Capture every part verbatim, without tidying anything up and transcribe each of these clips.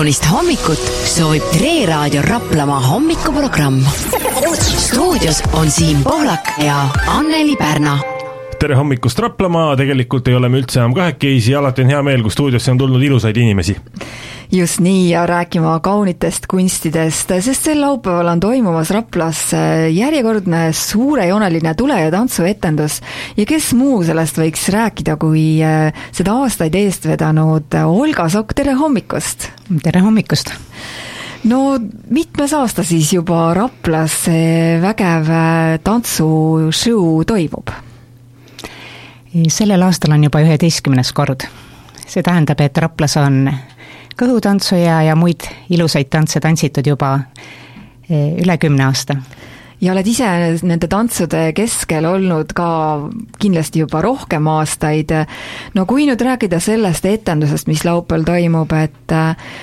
kaunist hommikut soovib Tre Raadio Raplamaa hommikuprogramm. Stuudios on Siim Pohlak ja Anneli Pärna. Tere hommikust Raplamaa, tegelikult ei ole me üldse enam kahekesi, alati on hea meel, kui stuudiosse on tulnud ilusaid inimesi. Just nii, ja rääkima kaunitest kunstidest, sest sel laupäeval on toimumas Raplas järjekordne suurejooneline tule- ja tantsuetendus ja kes muu sellest võiks rääkida, kui seda aastaid eest vedanud Olga Sokk, tere hommikust! Tere hommikust! No mitmes aasta siis juba Raplas vägev tantsushow toimub? Sellel aastal on juba üheteistkümnes kord. See tähendab, et Raplas on kõhutantsu ja, ja muid ilusaid tantse tantsitud juba üle kümne aasta. Ja oled ise nende tantsude keskel olnud ka kindlasti juba rohkem aastaid. No kui nüüd rääkida sellest etendusest, mis laupäeval toimub, et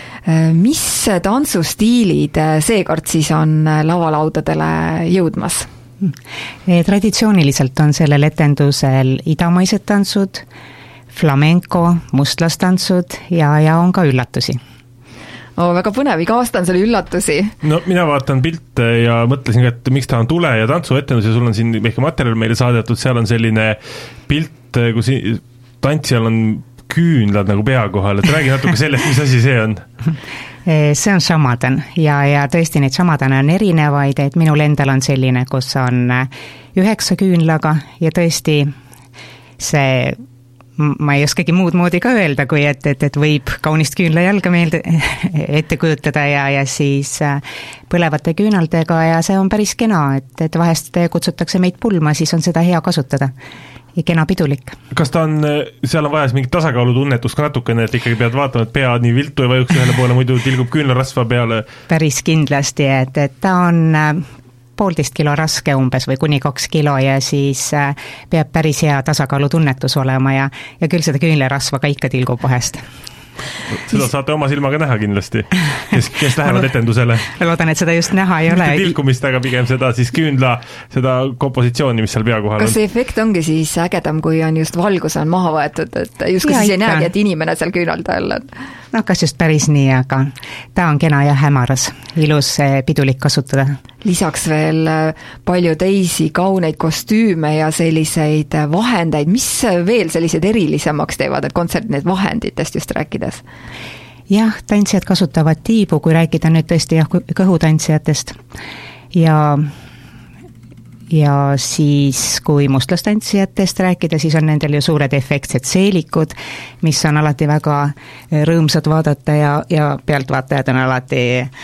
mis tantsustiilid seekord siis on lavalaudadele jõudmas? Traditsiooniliselt on sellel etendusel idamaised tantsud, flamenco, mustlastantsud ja, ja on ka üllatusi. Oh, väga põnev, iga aasta on seal üllatusi. No mina vaatan pilte ja mõtlesin, et miks ta on tule- ja tantsuetendus ja sul on siin väike materjal meile saadetud, seal on selline pilt, kus tantsijal on küünlad nagu pea kohal, et räägi natuke sellest, mis asi see on? See on shamadan ja, ja tõesti neid shamadane on erinevaid, et minul endal on selline, kus on üheksa küünlaga ja tõesti see, ma ei oskagi muud moodi ka öelda, kui et, et, et võib kaunist küünla jalga meelde ette kujutada ja, ja siis põlevate küünaldega ja see on päris kena, et, et vahest kutsutakse meid pulma, siis on seda hea kasutada. Ja kena pidulik. Kas ta on, seal on vaja mingit tasakaalutunnetust ka natukene, et ikkagi pead vaatama, et pea nii viltu ei vajuks ühele poole, muidu tilgub küünlarasva peale? Päris kindlasti, et, et ta on poolteist kilo raske umbes või kuni kaks kilo ja siis peab päris hea tasakaalutunnetus olema ja, ja küll seda küünlarasva ka ikka tilgub vahest. Seda saate oma silmaga näha kindlasti, kes, kes lähevad etendusele. Loodan, et seda just näha ei ole. Mitte tilkumist, aga pigem seda siis küünla, seda kompositsiooni, mis seal pea kohal on. Kas see efekt ongi siis ägedam, kui on just valgus on maha võetud, et just kui siis ei näegi, et inimene seal küünalda all on? No kas just päris nii, aga ta on kena ja hämaras, ilus pidulik kasutada. Lisaks veel palju teisi kauneid kostüüme ja selliseid vahendeid, mis veel sellised erilisemaks teevad, et kontserdid need vahenditest just rääkides? Jah, tantsijad kasutavad tiibu, kui rääkida nüüd tõesti jah, kõhutantsijatest ja ja siis kui mustlastantsijatest rääkida, siis on nendel ju suured efektsed seelikud, mis on alati väga rõõmsad vaadata ja, ja pealtvaatajad on alati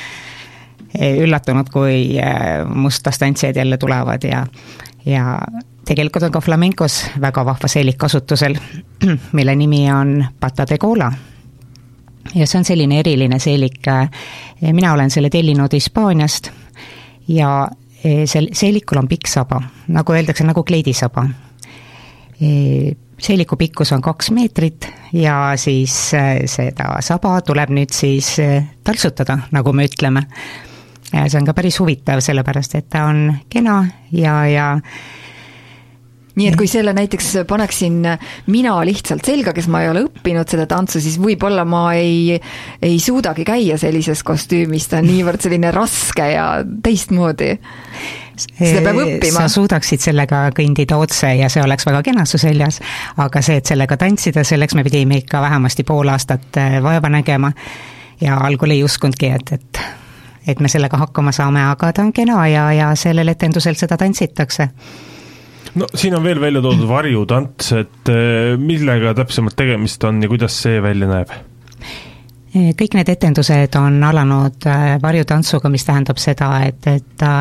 üllatunud, kui mustlastantsijad jälle tulevad ja, ja tegelikult on ka flamencos väga vahva seelik kasutusel, mille nimi on pata de cola. Ja see on selline eriline seelik, mina olen selle tellinud Hispaaniast ja sel seelikul on pikk saba, nagu öeldakse, nagu kleidisaba. Seeliku pikkus on kaks meetrit ja siis seda saba tuleb nüüd siis taltsutada, nagu me ütleme. Ja see on ka päris huvitav, sellepärast, et ta on kena ja, ja nii et kui selle näiteks paneksin mina lihtsalt selga, kes ma ei ole õppinud seda tantsu, siis võib-olla ma ei, ei suudagi käia sellises kostüümis, ta on niivõrd selline raske ja teistmoodi. Seda peab õppima. Sa suudaksid sellega kõndida otse ja see oleks väga kena su seljas, aga see, et sellega tantsida, selleks me pidime ikka vähemasti pool aastat vaeva nägema ja algul ei uskundki, et, et, et me sellega hakkama saame, aga ta on kena ja, ja sellel etendusel seda tantsitakse. No siin on veel välja toodud varjutants, et millega täpsemalt tegemist on ja kuidas see välja näeb? Kõik need etendused on alanud varjutantsuga, mis tähendab seda, et,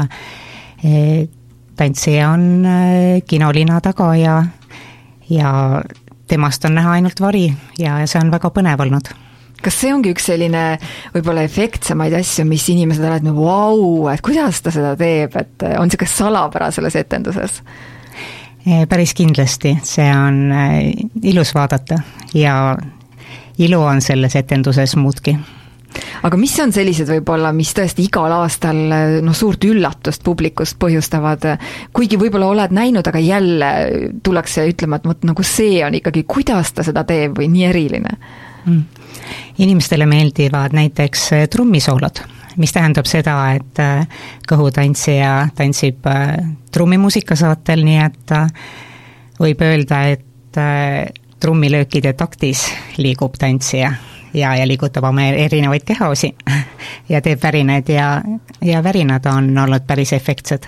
et tantsija on kinolina taga ja, ja temast on näha ainult vari ja see on väga põnev olnud. Kas see ongi üks selline võib-olla efektsemaid asju, mis inimesed on, et vau, et kuidas ta seda teeb, et on see kas salapära selles etenduses? Päris kindlasti, see on ilus vaadata ja ilu on selles etenduses muudki. Aga mis on sellised võib-olla, mis tõesti igal aastal no, suurt üllatust publikust põhjustavad, kuigi võib-olla oled näinud, aga jälle tullakse ütlema, et mõt, nagu see on ikkagi, kuidas ta seda teeb või nii eriline? Mm. inimestele meeldivad näiteks trummisoolod, mis tähendab seda, et kõhutantsija tantsib trummimuusika saatel, nii et võib öelda, et trummilöökide taktis liigub tantsija ja, ja liigutab oma erinevaid kehaosi ja teeb värinaid ja, ja värinad on olnud päris efektsed.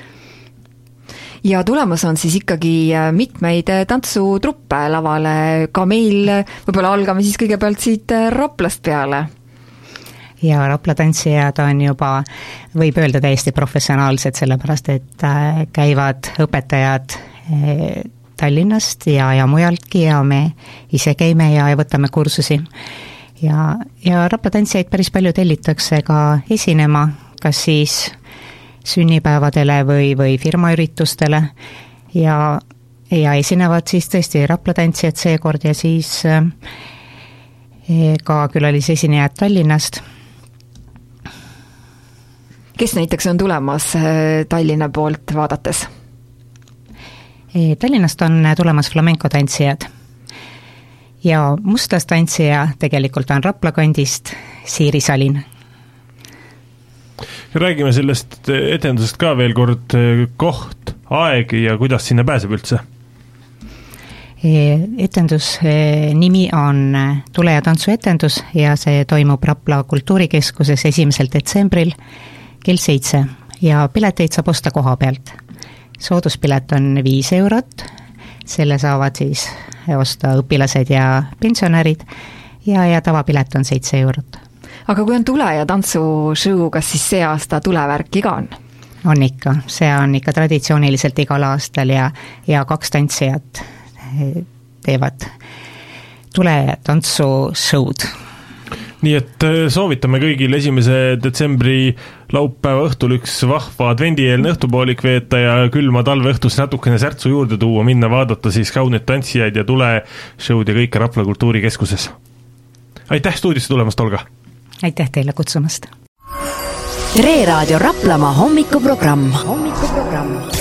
Ja tulemas on siis ikkagi mitmeid tantsutruppe lavale, ka meil, võib-olla algame siis kõigepealt siit Raplast peale. Ja Rapla tantsijad on juba, võib öelda täiesti professionaalsed, sellepärast et käivad õpetajad Tallinnast ja, ja mujaltki ja me ise käime ja, ja võtame kursusi. Ja, ja Rapla tantsijaid päris palju tellitakse ka esinema, kas siis sünnipäevadele või, või firmaüritustele ja, ja esinevad siis tõesti Rapla tantsijad seekord ja siis ka külalisesinejad Tallinnast. Kes näiteks on tulemas Tallinna poolt vaadates? Tallinnast on tulemas flamenco tantsijad ja mustas tantsija tegelikult on Rapla kandist Siiri Salin. Räägime sellest etendusest ka veel kord, koht, aeg ja kuidas sinna pääseb üldse? Etendus nimi on Tule ja tantsu etendus ja see toimub Rapla kultuurikeskuses esimesel detsembril kell seitse ja pileteid saab osta koha pealt. Sooduspilet on viis eurot, selle saavad siis osta õpilased ja pensionärid ja, ja tavapilet on seitse eurot. Aga kui on tule ja tantsu show, kas siis see aasta tulevärki ka on? On ikka, see on ikka traditsiooniliselt igal aastal ja, ja kaks tantsijat teevad tule ja tantsu show'd. Nii et soovitame kõigil esimese detsembri laupäeva õhtul üks vahva advendieelne õhtupoolik veeta ja külma talve õhtus natukene särtsu juurde tuua, minna vaadata siis kaunid tantsijaid ja tule show'd ja kõike Rapla kultuurikeskuses. Aitäh stuudisse tulemast, Olga! Aitäh teile kutsumast! Tre Raadio Raplamaa hommikuprogramm. hommikuprogramm.